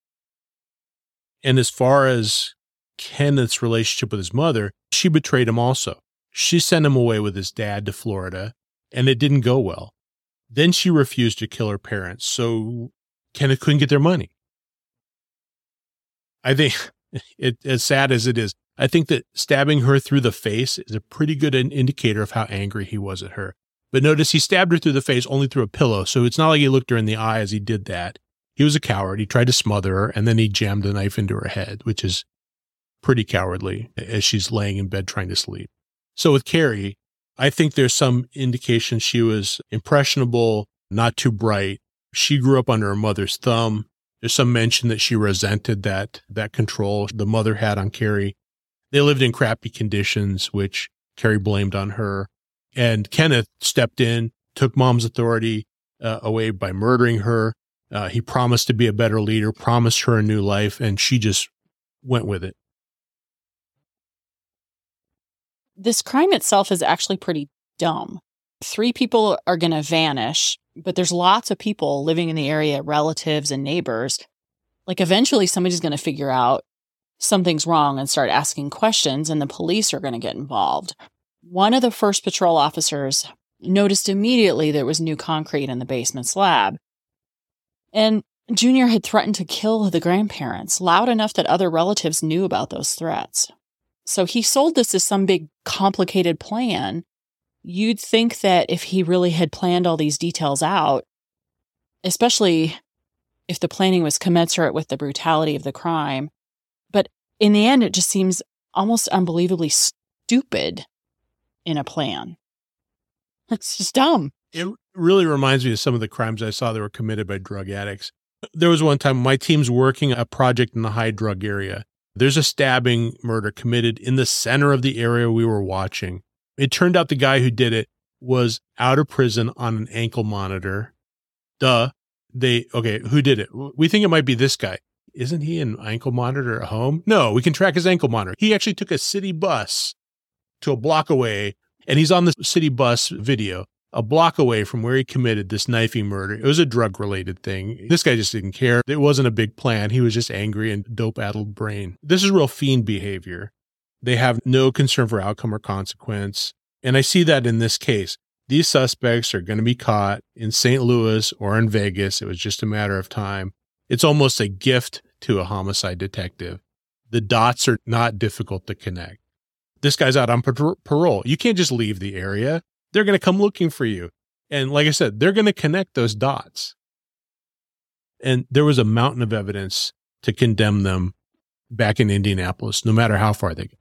And as far as Kenneth's relationship with his mother, she betrayed him also. She sent him away with his dad to Florida, and it didn't go well. Then she refused to kill her parents, so Kenneth couldn't get their money. I think, it, as sad as it is, I think that stabbing her through the face is a pretty good indicator of how angry he was at her. But notice he stabbed her through the face only through a pillow, so it's not like he looked her in the eye as he did that. He was a coward. He tried to smother her, and then he jammed the knife into her head, which is pretty cowardly as she's laying in bed trying to sleep. So with Carrie, I think there's some indication she was impressionable, not too bright. She grew up under her mother's thumb. There's some mention that she resented that that control the mother had on Carrie. They lived in crappy conditions, which Carrie blamed on her. And Kenneth stepped in, took mom's authority uh, away by murdering her. Uh, he promised to be a better leader, promised her a new life, and she just went with it. This crime itself is actually pretty dumb. Three people are going to vanish, but there's lots of people living in the area, relatives and neighbors. Like eventually somebody's going to figure out something's wrong and start asking questions, and the police are going to get involved. One of the first patrol officers noticed immediately there was new concrete in the basement slab. And Junior had threatened to kill the grandparents loud enough that other relatives knew about those threats. So he sold this as some big complicated plan. You'd think that if he really had planned all these details out, especially if the planning was commensurate with the brutality of the crime. But in the end, it just seems almost unbelievably stupid in a plan. It's just dumb. It really reminds me of some of the crimes I saw that were committed by drug addicts. There was one time my team's working a project in the high drug area. There's a stabbing murder committed in the center of the area we were watching. It turned out the guy who did it was out of prison on an ankle monitor. Duh. They, okay, who did it? We think it might be this guy. Isn't he an ankle monitor at home? No, we can track his ankle monitor. He actually took a city bus to a block away, and he's on the city bus video, a block away from where he committed this knifing murder. It was a drug-related thing. This guy just didn't care. It wasn't a big plan. He was just angry and dope-addled brain. This is real fiend behavior. They have no concern for outcome or consequence. And I see that in this case. These suspects are going to be caught in Saint Louis or in Vegas. It was just a matter of time. It's almost a gift to a homicide detective. The dots are not difficult to connect. This guy's out on par- parole. You can't just leave the area. They're going to come looking for you. And like I said, they're going to connect those dots. And there was a mountain of evidence to condemn them back in Indianapolis, no matter how far they go.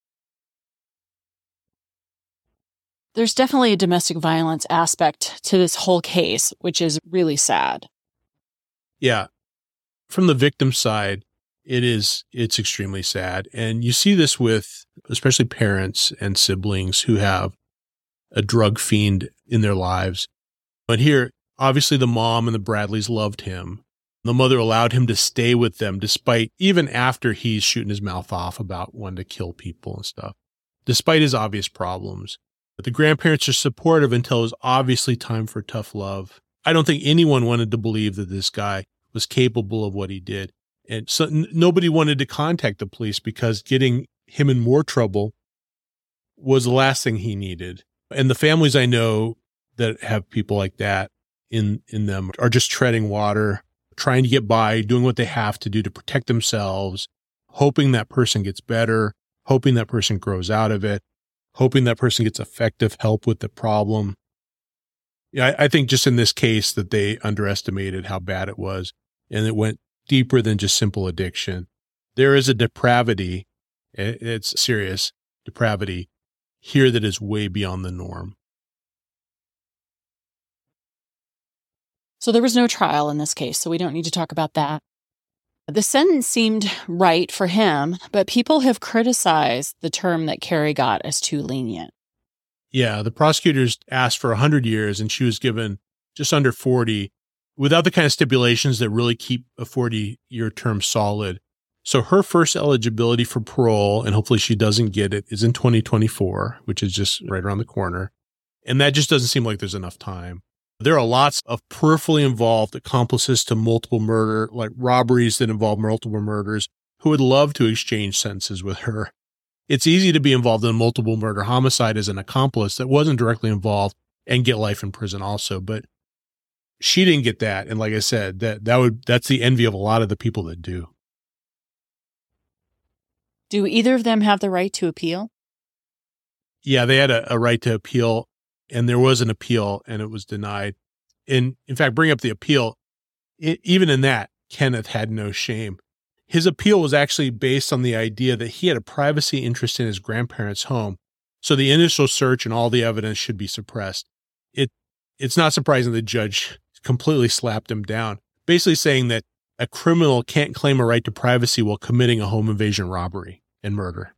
There's definitely a domestic violence aspect to this whole case, which is really sad. Yeah. From the victim side, it is, it's extremely sad. And you see this with especially parents and siblings who have a drug fiend in their lives. But here, obviously the mom and the Bradleys loved him. The mother allowed him to stay with them despite, even after he's shooting his mouth off about wanting to kill people and stuff, despite his obvious problems. But the grandparents are supportive until it was obviously time for tough love. I don't think anyone wanted to believe that this guy was capable of what he did. And so n- nobody wanted to contact the police because getting him in more trouble was the last thing he needed. And the families I know that have people like that in, in them are just treading water, trying to get by, doing what they have to do to protect themselves, hoping that person gets better, hoping that person grows out of it, hoping that person gets effective help with the problem. Yeah, I, I think just in this case that they underestimated how bad it was, and it went deeper than just simple addiction. There is a depravity, it's serious depravity here that is way beyond the norm. So there was no trial in this case, so we don't need to talk about that. The sentence seemed right for him, but people have criticized the term that Carrie got as too lenient. Yeah, the prosecutors asked for one hundred years, and she was given just under forty, without the kind of stipulations that really keep a forty-year term solid. So her first eligibility for parole, and hopefully she doesn't get it, is in twenty twenty-four, which is just right around the corner. And that just doesn't seem like there's enough time. There are lots of peripherally involved accomplices to multiple murder, like robberies that involve multiple murders, who would love to exchange sentences with her. It's easy to be involved in a multiple murder homicide as an accomplice that wasn't directly involved and get life in prison also. But she didn't get that. And like I said, that, that would, that's the envy of a lot of the people that do. Do either of them have the right to appeal? Yeah, they had a, a right to appeal. And there was an appeal, and it was denied. And in fact, bring up the appeal, it, even in that, Kenneth had no shame. His appeal was actually based on the idea that he had a privacy interest in his grandparents' home. So the initial search and all the evidence should be suppressed. It It's not surprising the judge completely slapped him down, basically saying that a criminal can't claim a right to privacy while committing a home invasion robbery and murder.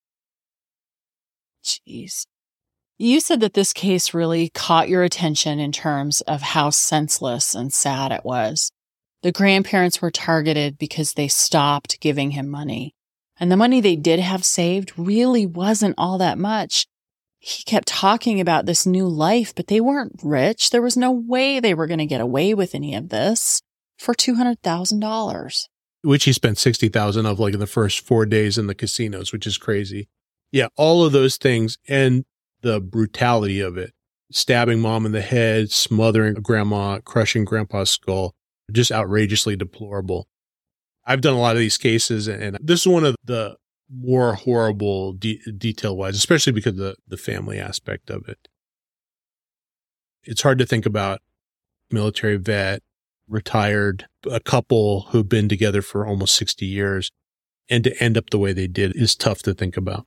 Jeez. You said that this case really caught your attention in terms of how senseless and sad it was. The grandparents were targeted because they stopped giving him money. And the money they did have saved really wasn't all that much. He kept talking about this new life, but they weren't rich. There was no way they were going to get away with any of this for two hundred thousand dollars. Which he spent sixty thousand dollars of like in the first four days in the casinos, which is crazy. Yeah, all of those things. And the brutality of it, stabbing mom in the head, smothering grandma, crushing grandpa's skull, just outrageously deplorable. I've done a lot of these cases, and this is one of the more horrible de- detail-wise, especially because of the, the family aspect of it. It's hard to think about military vet, retired, a couple who've been together for almost sixty years, and to end up the way they did is tough to think about.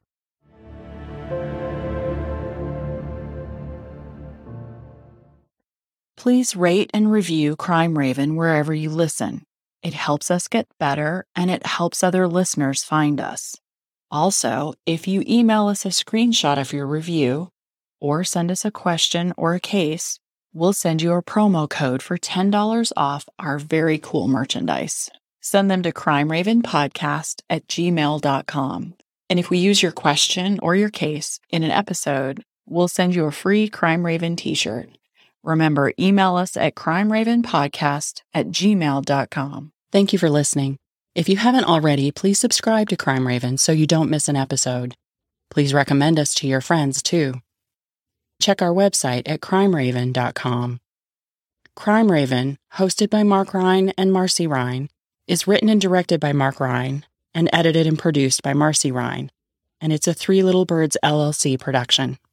Please rate and review Crime Raven wherever you listen. It helps us get better, and it helps other listeners find us. Also, if you email us a screenshot of your review or send us a question or a case, we'll send you a promo code for ten dollars off our very cool merchandise. Send them to crimeravenpodcast at gmail dot com. And if we use your question or your case in an episode, we'll send you a free Crime Raven t-shirt. Remember, email us at crimeravenpodcast at gmail dot com. Thank you for listening. If you haven't already, please subscribe to Crime Raven so you don't miss an episode. Please recommend us to your friends, too. Check our website at crime raven dot com. Crime Raven, hosted by Mark Ryan and Marcy Ryan, is written and directed by Mark Ryan and edited and produced by Marcy Ryan, and it's a Three Little Birds L L C production.